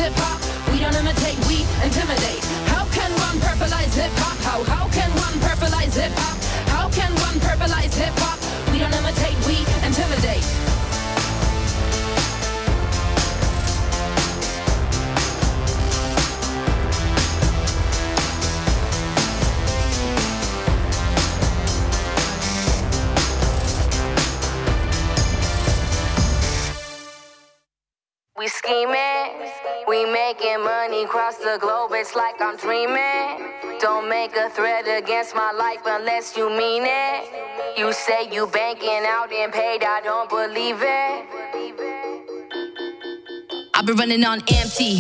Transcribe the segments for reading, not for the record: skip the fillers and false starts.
hip-hop? We don't imitate, we intimidate. How can one purpleize hip-hop? How can one purpleize hip-hop? How can one purpleize hip-hop? We don't imitate, we intimidate. We scheming, we making money across the globe, it's like I'm dreaming. Don't make a threat against my life unless you mean it. You say you banking out and paid, I don't believe it. I've been running on empty.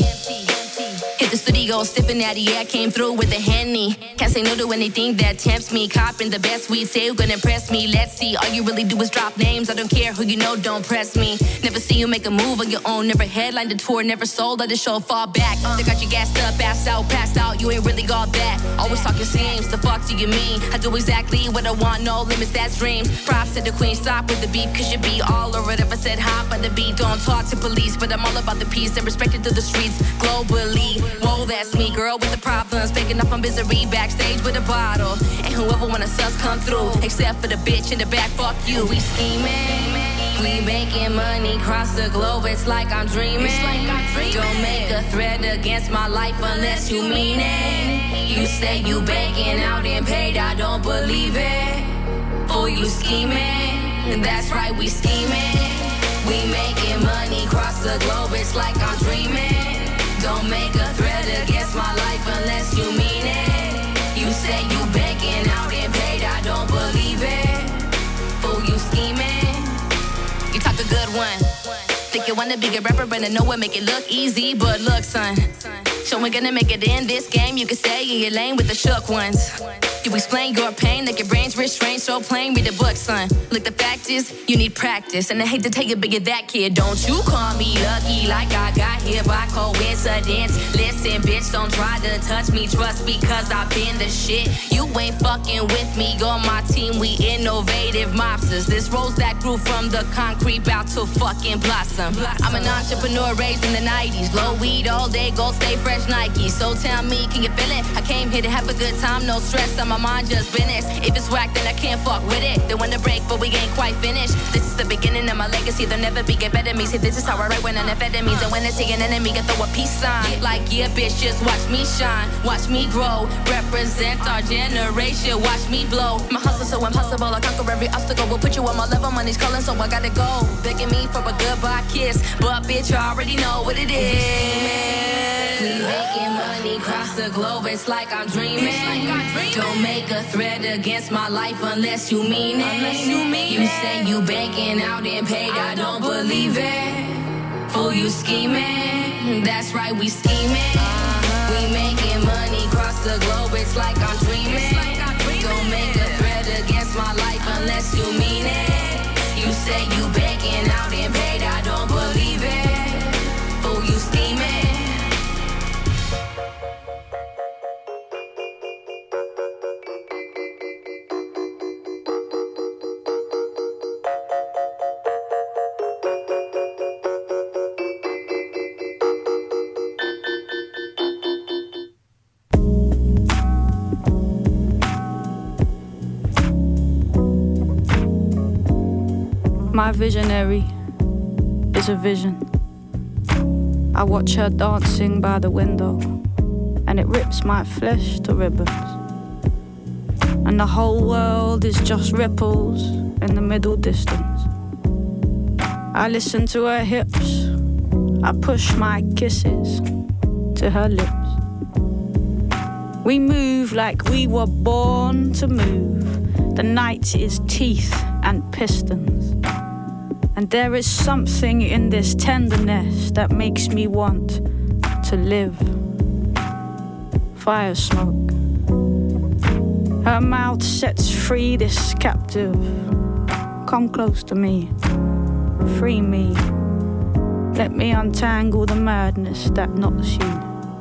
Hit the studio, stiffin' natty, yeah, I came through with a Henny. Can't say no to anything that tempts me. Copping the best weed, say you're gonna impress me. Let's see, all you really do is drop names. I don't care who you know, don't press me. Never see you make a move on your own. Never headlined the tour, never sold at the show, fall back. They got you gassed up, passed out, you ain't really got that. Always talking seams, the fuck do you mean? I do exactly what I want, no limits, that's dreams. Props to the queen, stop with the beef, cause you be all over it. If I said hop on the beat, don't talk to police. But I'm all about the peace and respected through the streets globally. Whoa, that's me, girl with the problems. Faking up on misery, backstage with a bottle. And whoever wanna sus come through, except for the bitch in the back, fuck you. We scheming, we making money across the globe, it's like I'm dreaming. Don't make a threat against my life unless you mean it. You say you banking out and paid, I don't believe it. Fool, you scheming, that's right, we scheming. We making money across the globe, it's like I'm dreaming. Don't make a threat against my life unless you mean it. You say you banking out and paid, I don't believe it. Fool, you scheming. You talk a good one. Think you wanna be a rapper, but I know it make it look easy. But look, son, so we're gonna make it in this game. You can stay in your lane with the shook ones. You explain your pain like your brain's restrained, so plain, read the book, son. Look, the fact is, you need practice. And I hate to tell you, but you're that kid. Don't you call me lucky like I got here by coincidence. Listen, bitch, don't try to touch me. Trust because I've been the shit. You ain't fucking with me, on my team, we innovative mobsters. This rose that grew from the concrete, bout to fucking blossom. I'm an entrepreneur raised in the 90s. Low weed all day, gold stay fresh Nike. So tell me, can you feel it? I came here to have a good time, no stress. My mind just business. If it's whack, then I can't fuck with it. They wanna break, but we ain't quite finished. This is the beginning of my legacy. There'll never be get better me. See, this is how I write when I'm amphetamines. And when I see an enemy, I throw a peace sign. Like, yeah, bitch, just watch me shine. Watch me grow. Represent our generation. Watch me blow. My hustle so impossible. I conquer every obstacle. We'll put you on my level. Money's calling, so I gotta go. Begging me for a goodbye kiss. But, bitch, you already know what it is. We making money across the globe. It's like I'm dreaming. Don't make a threat against my life unless you mean it. You say you banking out and paid, I don't believe it. Fool, you scheming, that's right, we scheming. We making money across the globe, it's like I'm dreaming. Don't make a threat against my life unless you mean it. You say you banking out and paid, I don't believe it. Fool, you scheming. My visionary is a vision. I watch her dancing by the window, and it rips my flesh to ribbons. And the whole world is just ripples in the middle distance. I listen to her hips, I push my kisses to her lips. We move like we were born to move. The night is teeth and pistons. And there is something in this tenderness that makes me want to live. Fire smoke. Her mouth sets free this captive. Come close to me. Free me. Let me untangle the madness that knots you.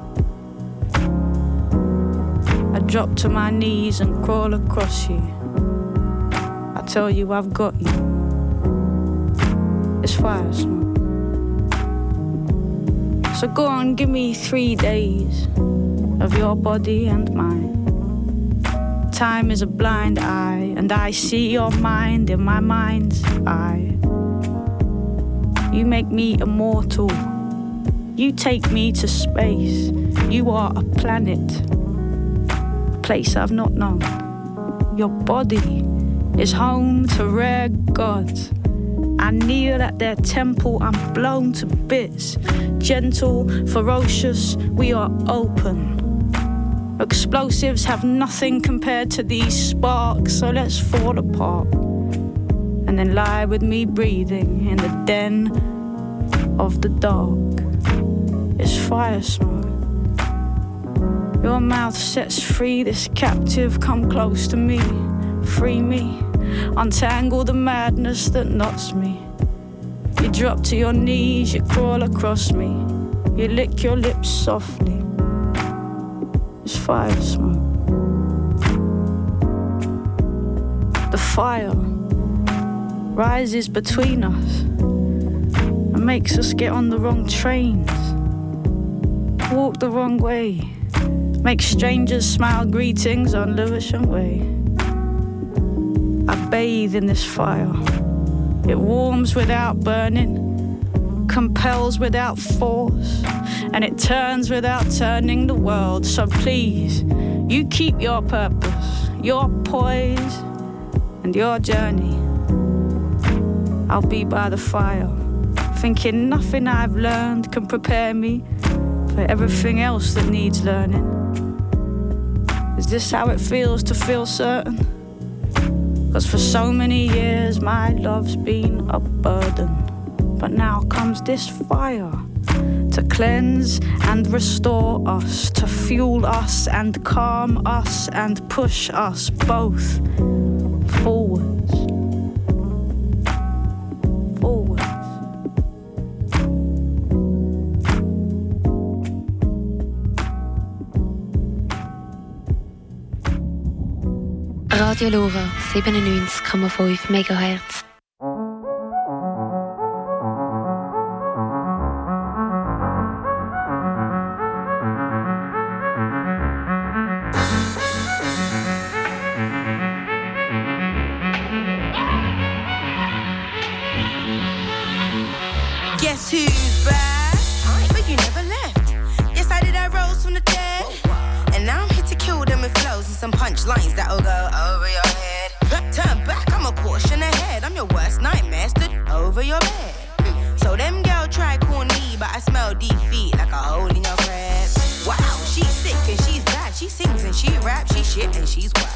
I drop to my knees and crawl across you. I tell you I've got you. It's fire smoke. So go on, give me 3 days of your body and mine. Time is a blind eye, and I see your mind in my mind's eye. You make me immortal. You take me to space. You are a planet, a place I've not known. Your body is home to rare gods. I kneel at their temple, I'm blown to bits. Gentle, ferocious, we are open. Explosives have nothing compared to these sparks, so let's fall apart. And then lie with me breathing in the den of the dark. It's fire smoke. Your mouth sets free this captive, come close to me, free me. Untangle the madness that knots me. You drop to your knees, you crawl across me. You lick your lips softly. It's fire smoke. The fire rises between us and makes us get on the wrong trains, walk the wrong way, make strangers smile greetings on Lewisham Way. I bathe in this fire. It warms without burning, compels without force, and it turns without turning the world. So please, you keep your purpose, your poise, and your journey. I'll be by the fire, thinking nothing I've learned can prepare me for everything else that needs learning. Is this how it feels to feel certain? 'Cause for so many years my love's been a burden. But now comes this fire to cleanse and restore us, to fuel us and calm us and push us both forwards. Forwards. Radio Lora 97,5 MHz. Guess who's back? But you never left. Yes, I did. I rose from the dead. And now I'm here to kill them with flows and some punchlines that'll go over your head. Turn back, I'm a caution ahead. I'm your worst nightmare, stood over your bed. So them girl try call me, but I smell defeat like a hole in your crab. Wow, she's sick and she's bad. She sings and she raps, she shit and she's whack.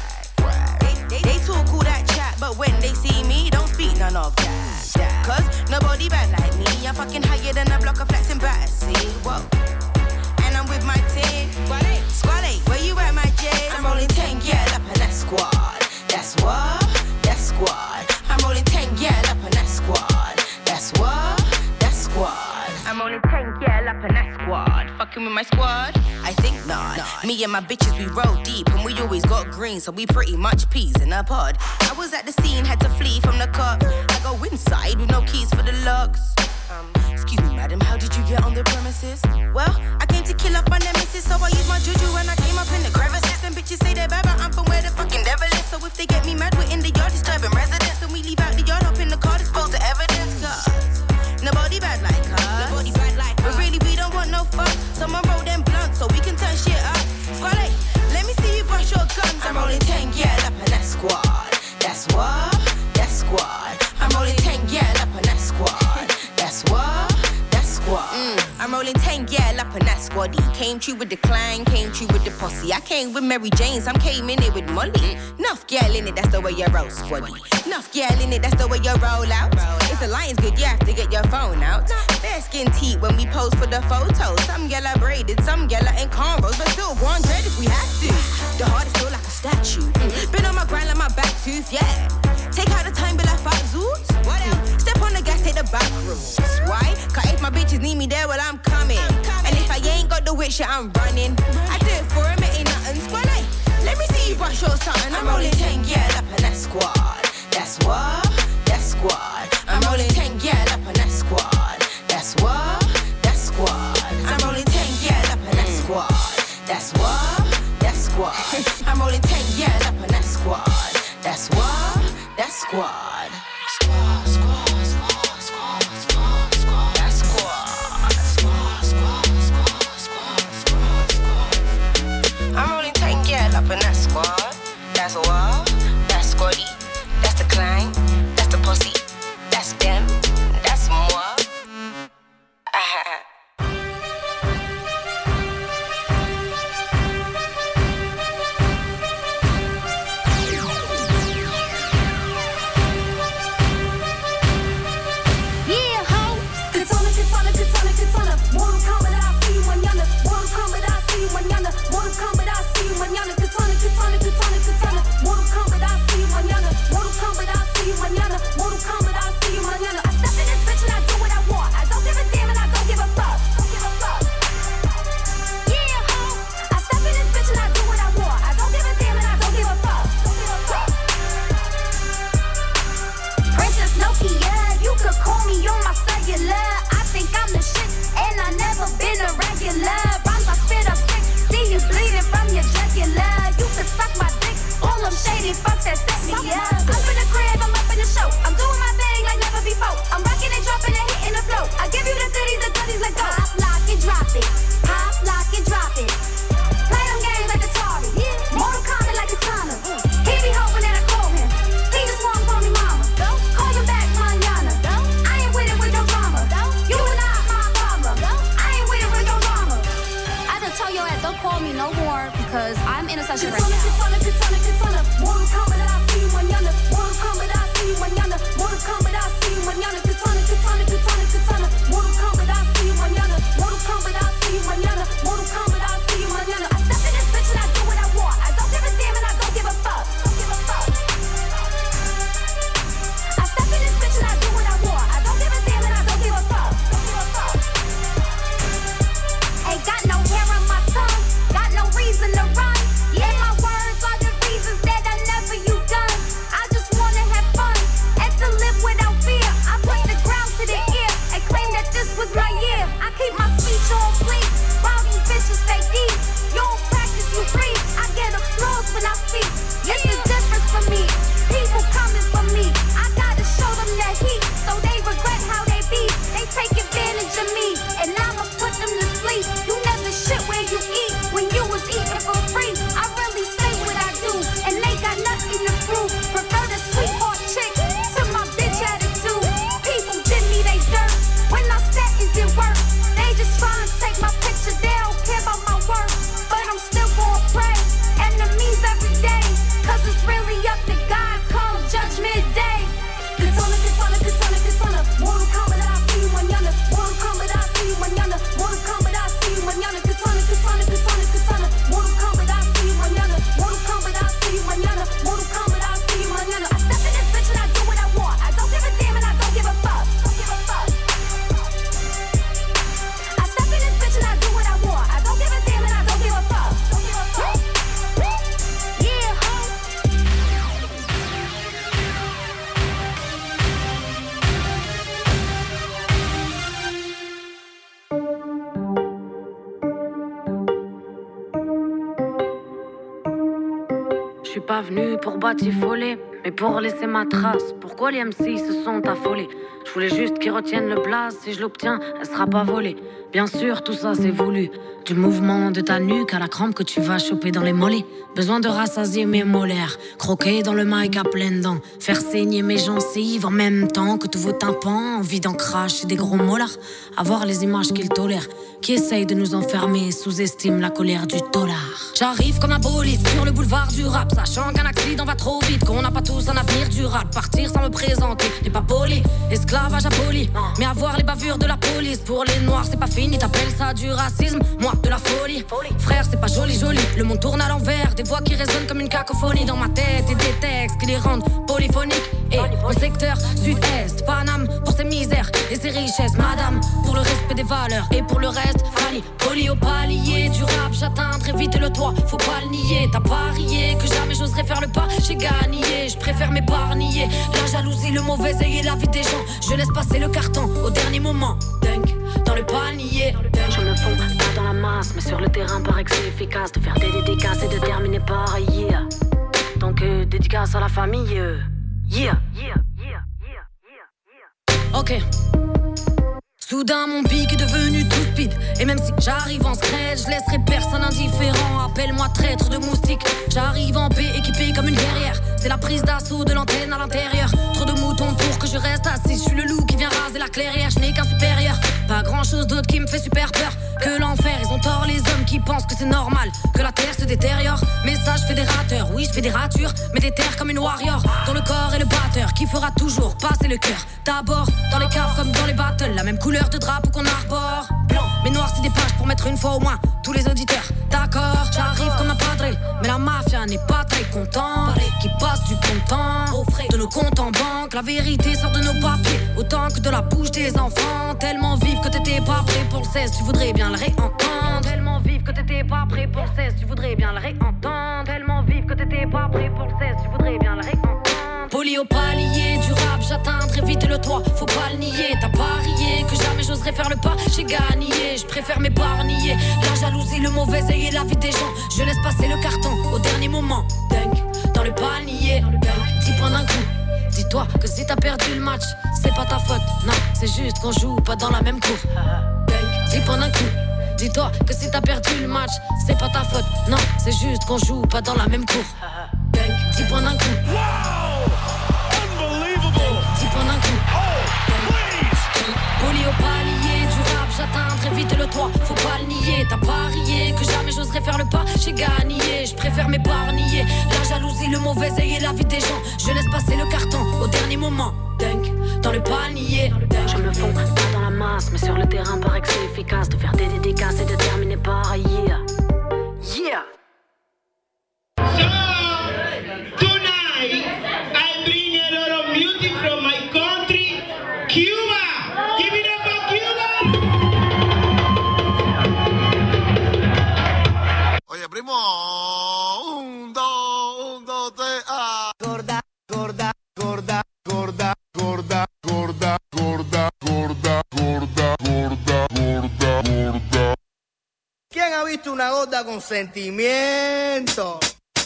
They talk all that chat, but when they see me, don't speak none of that. 'Cause nobody bad like me. I'm fucking higher than a block of flats in Battersea. Whoa. And I'm with my team. Squally, where you at, my J? I'm rolling 10, yeah, up in that squad. That's what? That squad. I'm rolling 10, yeah, up in that squad. That's what? That squad. I'm rolling 10, yeah, up in that squad. Fucking with my squad? I think not. Me and my bitches, we roll deep, and we always got green, so we pretty much peas in a pod. I was at the scene, had to flee from the cop. I go inside with no keys for the locks. Excuse me, madam, how did you get on the premises? Well, I came to kill off my nemesis, so I used my juju and I came up in the crevices. And bitches say they're bad, but I'm from where the fucking devil is. So if they get me mad, we're in the yard disturbing residents. And we leave out the yard, hop in the car, dispose of evidence. 'Cause nobody bad like us. Nobody bad like us. But really, we don't want no fuck. Someone roll them blunts so we can turn shit up. Squally, let me see you brush your guns. I'm rolling 10, yeah, up in that squad. That's what? That squad. I'm rolling 10, yeah, up in that squad. That's what? That squad. I'm rolling 10, yeah, up in that squaddy. Came true with the clan, came true with the posse. I came with Mary Jane's, I'm came in it with Molly. Enough girl in it, that's the way you roll, squaddy. Enough girl in it, that's the way you roll out. If the line's good, you have to get your phone out. Fair skin teeth when we pose for the photos. Some girl are braided, some girl are in cornrows, but still go on dread if we have to. The heart is still like a statue. Been on my grind like my back tooth, yeah. Take out the time, be like fat zoots. What else? Step on the gas, take the back route. Why? 'Cause if my bitches need me there, well, I'm coming. And if I ain't got the wit shit, I'm running. I do it for him, it ain't nothing. Squally, let me see you brush your something. I'm rolling 10, yeah, up in that squad. That's what? That squad. I'm rolling 10, yeah, up in that squad. That's what? That squad. I'm only 10 years up in that squad. That's what? That's squad. Squad, squad, squad, squad, squad, squad. That's squad. Squad, squad, squad, squad, squad, squad. I'm only 10 years up in that squad. That's what? That's squaddy. That's the clan. That's the pussy. That's them. That's moi. Fuck that set me up. Up in the crib, I'm up in the show. I'm doing my thing like never before. I'm rocking and dropping and hitting the flow. I give you the goodies, let go. Pop, lock, and drop it. Pop, lock, and drop it. Play them games like Atari. Mortal Kombat like Katana. He be hoping that I call him. He just won't call me mama. Call you back, manana. I ain't with it with your drama. You are not my problem. I ain't with it with your drama. I just tell your ass, don't call me no more because I'm in a session right now. Mortal Kombat, I see you mañana. Mortal Kombat, I see you mañana. Mortal Kombat, I see you mañana. Katana, katana, katana, katana. Mortal Kombat, I see you mañana. Mortal Kombat, I see you mañana. Mortal Kombat, I see you mañana. I step in this bitch and I do what I want. I don't give a damn and I don't give a fuck. Don't give a fuck. I step in this bitch and I do what I want. I don't give a damn and I don't give a fuck. Don't give a fuck. Ain't got no hair on my tongue. Got no reason to run. Yeah, my words are the reasons that I never use guns. I just wanna have fun and to live without fear. I put the ground to the ear and claim that this was my year. I keep my speech on fleek, while these bitches stay deep. You don't practice, you breathe. I get applause when I speak. It's the difference for me. People coming for me. I gotta show them that heat, so they regret how they be. They take advantage of me, and I'ma put them to sleep. You never shit where you eat when you was eating for free. I really say what I do, and they got nothing to prove. Prefer the sweetheart chick to my bitch attitude. People did me they dirt when I said it did work. They just tryna take my picture, they don't care about my work. But I'm still gonna pray, enemies every day, cause it's really up to God come judgment day. Katana, katana, katana, katana. Mortal Kombat, I see you mañana. Mortal Kombat, I see you mañana. Mortal Kombat, I see you mañana. Katana, katana, katana, katana. Mortal Kombat, I see you mañana. Mortal Kombat, I see you mañana. Mortal Kombat, I see you mañana. I step in this bitch and I do what I want. I don't give a damn and I don't give a fuck. Don't give a fuck. I step in this bitch and I do what I want. I don't give a damn and I don't give a fuck. Don't give a fuck. Yeah, ho. Je suis pas venu pour batifoler, mais pour laisser ma trace. Pourquoi les MC se sont affolés? Je voulais juste qu'ils retiennent le blaze. Si je l'obtiens, elle sera pas volée. Bien sûr, tout ça c'est voulu. Du mouvement de ta nuque à la crampe que tu vas choper dans les mollets. Besoin de rassasier mes molaires, croquer dans le mic à pleines dents, faire saigner mes gencives en même temps que tous vos tympans. Envie d'en cracher des gros molars, avoir les images qu'ils tolèrent. Qui essayent de nous enfermer, sous-estiment la colère du dollar. J'arrive comme un bolide sur le boulevard du rap, sachant qu'un accident va trop vite, qu'on n'a pas tous un avenir durable. Partir sans me présenter n'est pas poli, esclavage aboli. Mais avoir les bavures de la police, pour les noirs c'est pas fini, t'appelles ça du racisme, moi de la folie. Frère c'est pas joli joli, le monde tourne à l'envers, des voix qui résonnent comme une cacophonie dans ma tête et des textes qui les rendent polyphoniques. Et le secteur sud-est, Paname pour ses misères et ses richesses, madame pour le respect des valeurs et pour le reste, Fanny, poli au palier du rap, j'atteindrai vite le toit, faut pas le nier. T'as parié que jamais j'oserais faire le pas, j'ai gagné, je préfère m'épargner la jalousie, le mauvais œil et la vie des gens. Je laisse passer le carton au dernier moment, dunk dans le panier. Je me fonds pas dans la masse, mais sur le terrain paraît que c'est efficace. efficace de faire des dédicaces et de terminer par yeah. Donc dédicace à la famille, yeah. Ok. Soudain mon pic est devenu tout speed. Et même si j'arrive en scred, je laisserai personne indifférent. Appelle-moi traître de moustique. J'arrive en paix, équipé comme une guerrière. C'est la prise d'assaut de l'antenne à l'intérieur. Trop de moutons pour que je reste assis. Je suis le loup qui vient raser la clairière. Je n'ai qu'un supérieur. Pas grand chose d'autre qui me fait super peur que l'enfer. Ils ont tort les hommes qui pensent que c'est normal que la terre se détériore. Message fédérateur, oui je fais des ratures, mais des terres comme une warrior. Dans le corps et le batteur qui fera toujours passer le cœur. D'abord dans les caves comme dans les battles, la même couleur de drapeau qu'on arbore. Blanc, mais noir c'est des pages pour mettre une fois au moins tous les auditeurs. D'accord, j'arrive comme un padré, mais la mafia n'est pas très contente. Qui passe du bon temps au frais de nos comptes en banque. La vérité sort de nos papiers autant que de la bouche des enfants. Tellement vive que t'étais pas prêt pour le 16, tu voudrais bien le réentendre. Tellement vive que t'étais pas prêt pour le 16, tu voudrais bien le réentendre. Tellement vive que t'étais pas prêt pour le 16, tu voudrais bien le réentendre. Poli au palier du rap, j'atteindrai vite le toit, faut pas le nier. T'as parié que jamais j'oserais faire le pas, j'ai gagné, je préfère m'épargner. La jalousie, le mauvais œil et la vie des gens, je laisse passer le carton au dernier moment. Dingue, dans le panier, dis pendant un coup. Dis-toi que si t'as perdu le match, c'est pas ta faute, non, c'est juste qu'on joue pas dans la même cour. Dis pendant un coup. Dis-toi que si t'as perdu le match, c'est pas ta faute, non, c'est juste qu'on joue pas dans la même cour. Dis pendant un coup. Dis pendant un coup. Poli au palier du rap, j'atteindrai vite le toit, faut pas le nier. T'as parié que jamais j'oserais faire le pas, j'ai gagné, je préfère m'épargner. La jalousie, le mauvais œil et la vie des gens, je laisse passer le carton au dernier moment. Dunk, dans le panier. Je me fonds pas dans la masse, mais sur le terrain paraît que c'est efficace de faire des dédicaces et de terminer par yeah. Yeah. So, tonight, I bring a lot of music from my country, Cuba. Give it up for Cuba. Oye, primo, un, dos, tres, ah. Gorda, gorda, gorda, gorda, gorda, gorda, gorda, gorda, gorda, gorda, gorda, gorda. ¿Quién ha visto una gorda con sentimiento?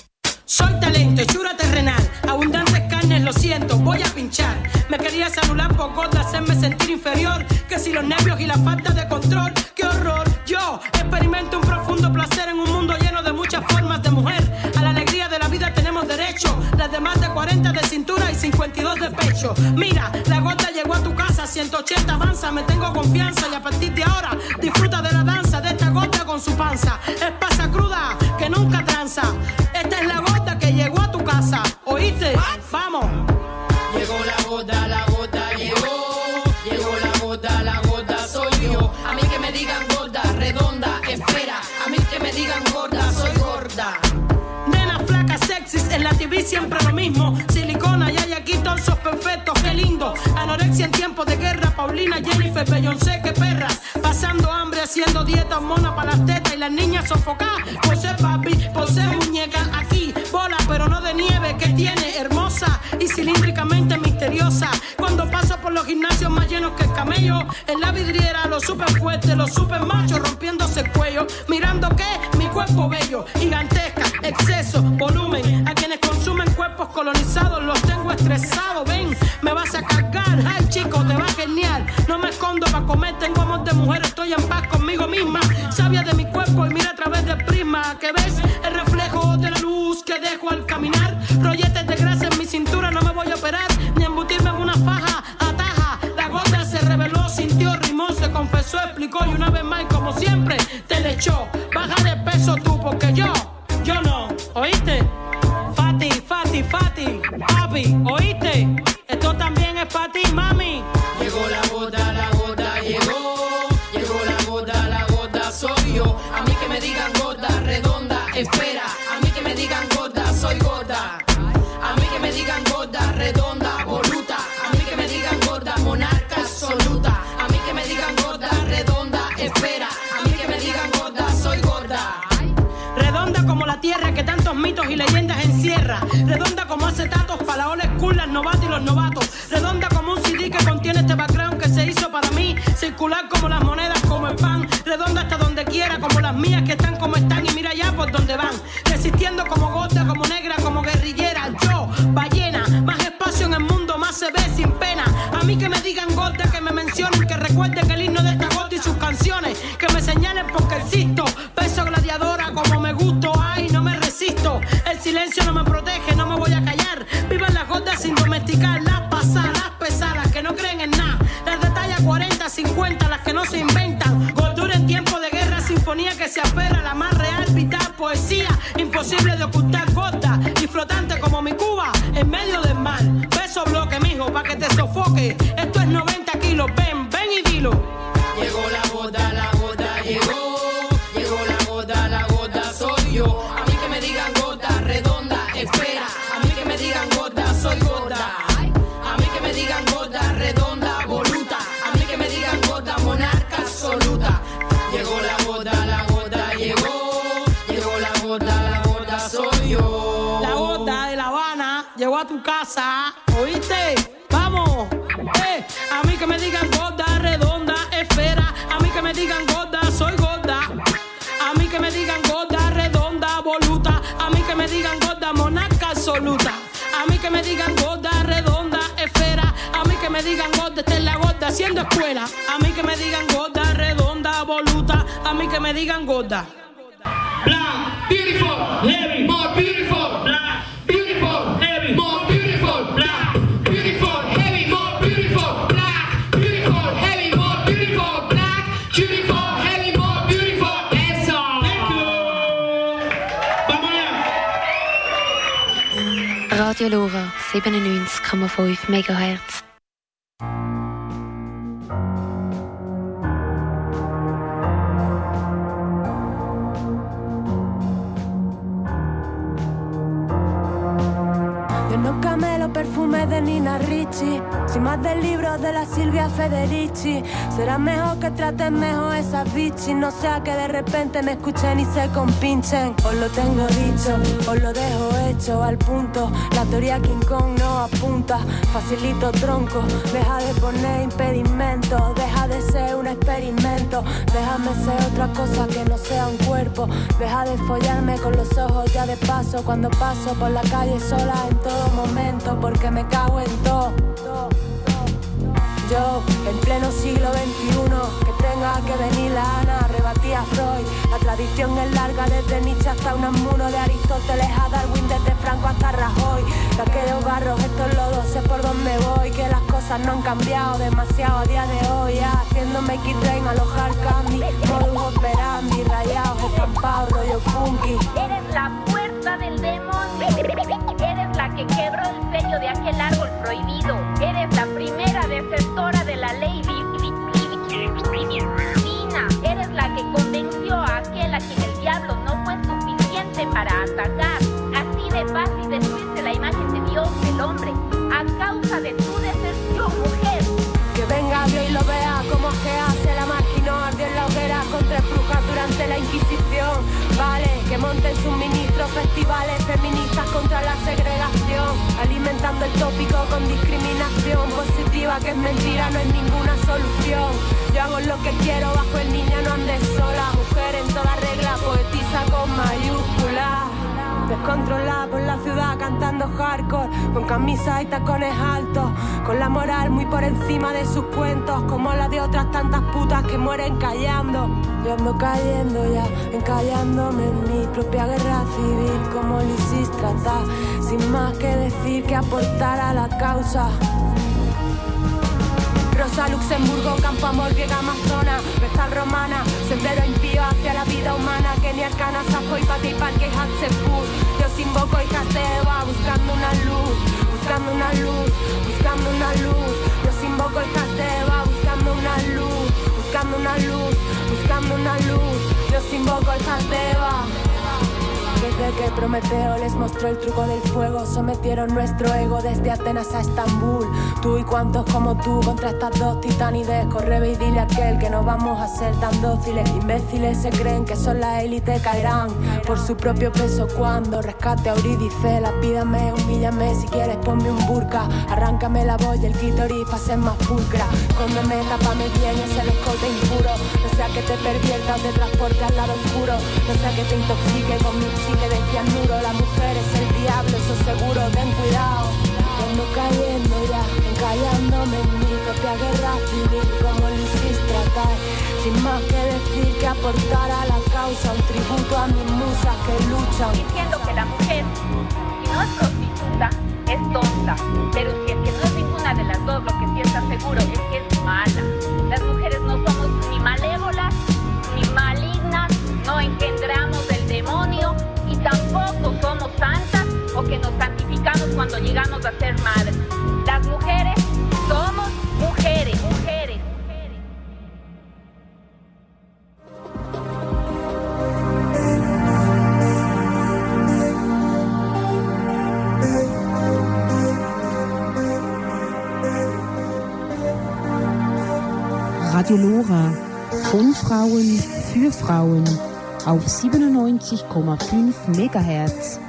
Soy talento, hechura terrenal, abundantes carnes, lo siento, voy a pinchar. Me querías anular por gorda, hacerme sentir inferior. Que si los nervios y la falta de control, qué horror. Yo experimento un profundo placer en un mundo lleno de muchas formas de mujer. A la alegría de la vida tenemos derecho, las de más de 40 de cintura y 52 de pecho. Mira, la gorda llegó a tu casa, 180 avanza, me tengo confianza y a partir de ahora disfruta de la danza de esta gorda con su panza. Es pasa cruda, que nunca tranza. Esta es la gorda que llegó a tu casa, ¿oíste? Vamos. Llegó la gorda llegó. Llegó la gorda soy yo. A mí que me digan gorda, redonda, esfera. A mí que me digan gorda, soy gorda. Nena flaca, sexys, en la TV siempre lo mismo. Silicona y hay aquí torsos perfectos, qué lindo. Anorexia en tiempos de guerra, Paulina, Jennifer, Beyoncé, qué perras. Pasando hambre, haciendo dieta, mona para las tetas y las niñas sofocadas. Por ser papi, por ser muñeca, aquí bola pero no de nieve, que tiene hermosa y cilíndricamente misteriosa. Cuando paso por los gimnasios más llenos que el camello, en la vidriera los super fuertes, los super machos rompiéndose el cuello, mirando que mi cuerpo bello, gigantesca, exceso, volumen. A quienes consumen cuerpos colonizados los tengo estresados. Ven, me vas a cargar, ay chico, te va a genial. No me escondo para comer, tengo amor de mujer, estoy en paz conmigo misma. Sabia de mi cuerpo y mira a través del prisma, que ves el reflejo de la luz que dejo al caminar. Rolletes de grasa en mi cintura, no me voy a operar ni embutirme en una faja, ataja. La gorda se reveló, sintió, rimó, se confesó, explicó y una vez más, como siempre, te le echó. Baja de peso tú, porque yo no, ¿oíste? Fati, papi, ¿oíste? Esto también es para ti, mami. Llegó la gorda llegó. Llegó la gorda soy yo. A mí que me digan gorda, redonda, esfera. A mí que me digan gorda, soy gorda. A mí que me digan gorda, redonda, voluta. A mí que me digan gorda, monarca absoluta. A mí que me digan gorda, redonda, esfera. A mí que me digan gorda, soy gorda. Redonda como la tierra que tantos mitos y leyendas encierra. Redonda como acetatos para la old school, las novatas y los novatos. Redonda como un CD que contiene este background que se hizo para mí. Circular como las monedas, como el pan. Redonda hasta donde quiera, como las mías que están como están y mira ya por dónde van. Resistiendo como gorda, como negra, como guerrillera. Yo, ballena, más espacio en el mundo, más se ve sin pena. A mí que me digan gorda, que me mencionen, que recuerden que el himno de esta gorda y sus canciones, que me señalen porque existo. Peso gladiadora como me gusto, ay, no me resisto. El silencio no me protege, no me voy a callar. Vivan las gordas sin domesticar, las pasadas, las pesadas, que no creen en nada. Las de talla 40, 50, las que no se inventan. Gordura en tiempo de guerra, sinfonía que se aferra, la más real, vital, poesía, imposible de ocultar, gorda y flotante como mi Cuba en medio del mar. Beso bloque, mijo, pa' que te sofoque. Esto es 90 kilos, ven, ven y dilo. Llegó la gorda llegó. Llegó la gorda soy yo. A mí que me digan gorda, redonda, espera. A mí que me digan gorda, soy gorda. A mí que me digan gorda, redonda, voluta. A mí que me digan gorda, monarca absoluta. Llegó la gorda llegó. Llegó la gorda soy yo. La gorda de La Habana llegó a tu casa, ¿oíste? Vamos, a mí que me digan gorda, redonda, esfera. A mí que me digan gorda, soy gorda. A mí que me digan gorda, redonda, voluta. A mí que me digan gorda, monarca absoluta. A mí que me digan gorda, redonda, esfera. A mí que me digan gorda, esta es la gorda haciendo escuela. A mí que me digan gorda, redonda, voluta. A mí que me digan gorda. Black, beautiful, heavy, more beautiful. Black, beautiful, heavy, more beautiful. Black, beautiful, heavy, more beautiful. Black, beautiful, heavy, more beautiful. Black, beautiful, heavy, more beautiful. Eso. Thank you. Vamos allá. Radio Lora 97,5 MHz. Perfume de Nina Ricci, sin más del libro de la Silvia Federici. Será mejor que traten mejor esas bichis, no sea que de repente me escuchen y se compinchen. Os lo tengo dicho, os lo dejo hecho al punto. La teoría King Kong no apunta, facilito tronco. Deja de poner impedimentos, deja de ser un experimento. Déjame ser otra cosa que no sea un cuerpo. Deja de follarme con los ojos ya de paso, cuando paso por la calle sola en todo momento, porque me cago en todo. Yo, en pleno siglo XXI, que tenga que venir la Ana, rebatí a Freud. La tradición es larga, desde Nietzsche hasta Unamuno, de Aristóteles a Darwin, desde Franco hasta Rajoy. De aquellos barros, estos lodos, sé por dónde voy, que las cosas no han cambiado demasiado a día de hoy. Haciendo make it rain, alojar candy, modus operandi, rayados, estampados, rollo funky. Eres la fuerza del demonio, eres la que quebró el sello de aquel árbol prohibido, eres la primera desertora de la ley divina, eres la que convenció a aquel a quien el diablo no fue suficiente para atacar. Así de fácil destruirse la imagen de Dios del hombre a causa de tu deserción, mujer. Que venga Dios y lo vea como que hace la marginó, ardió en la hoguera con 3 brujas durante la Inquisición. Vale, que monten sus ministros, festivales feministas contra la segregación, alimentando el tópico con discriminación positiva, que es mentira, no es ninguna solución. Yo hago lo que quiero bajo el niño, no andes sola. Mujer en toda regla, poetisa con mayúsculas. Descontrolada por la ciudad cantando hardcore, con camisas y tacones altos, con la moral muy por encima de sus cuentos, como la de otras tantas putas que mueren callando. Yo ando cayendo ya, encallándome en mi propia guerra civil, como Lisístrata, sin más que decir que aportar a la causa. Rosa Luxemburgo, Campo Amor, Griega Amazona, Vestal Romana, sendero impío hacia la vida humana, Kenia Arcana, Safo y Pati Parque, Hatzepur. Yo os invoco, hijas de Eva, buscando una luz, buscando una luz, buscando una luz. Yo os invoco, hijas de Eva, buscando una luz, buscando una luz, buscando una luz. Yo os invoco, hijas de Eva. Que de que Prometeo les mostró el truco del fuego. Sometieron nuestro ego desde Atenas a Estambul. Tú y cuantos como tú contra estas dos titanides. Corre y dile a aquel que no vamos a ser tan dóciles. Imbéciles se creen que son la élite, caerán por su propio peso cuando rescate a Eurídice. Lapídame, humíllame, si quieres ponme un burka. Arráncame la voz y el clítoris pa' ser más pulcra. Cóndeme, tápame bien ese escote impuro. No sea que te pervierta o te transporte al lado oscuro. No sea que te intoxique con mi psique de cianuro. La mujer es el diablo, eso seguro, ten cuidado. Ando cayendo ya, encallándome en mi propia guerra civil. Como lo hiciste tratar, sin más que decir que aportar a la causa. Un tributo a mis musas que luchan. Diciendo que la mujer, si no es prostituta, es tonta. Pero si es que no es ninguna de las dos, lo que sí está seguro es que es mala. Las mujeres no somos ni malévolas, ni malignas, no engendramos del demonio y tampoco somos santas o que nos santificamos cuando llegamos a ser madres. Las mujeres somos mujeres, mujeres. Radio Lora, von Frauen für Frauen auf 97,5 MHz.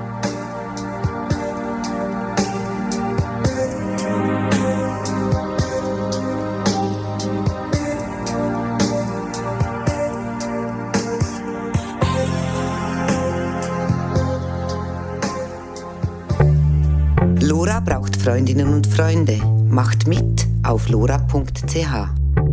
Lora braucht Freundinnen und Freunde. Macht mit auf lora.ch.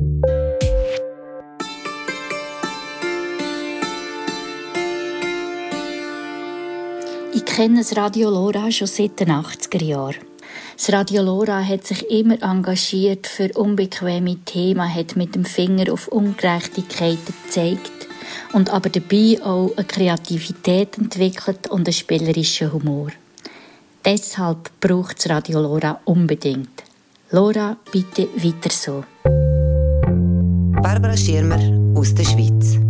Ich kenne das Radio Lora schon seit den 80er Jahren. Das Radio Lora hat sich immer engagiert für unbequeme Themen, hat mit dem Finger auf Ungerechtigkeiten gezeigt und aber dabei auch eine Kreativität entwickelt und einen spielerischen Humor. Deshalb braucht das Radio Lora unbedingt. Lora, bitte weiter so. Barbara Schirmer aus der Schweiz.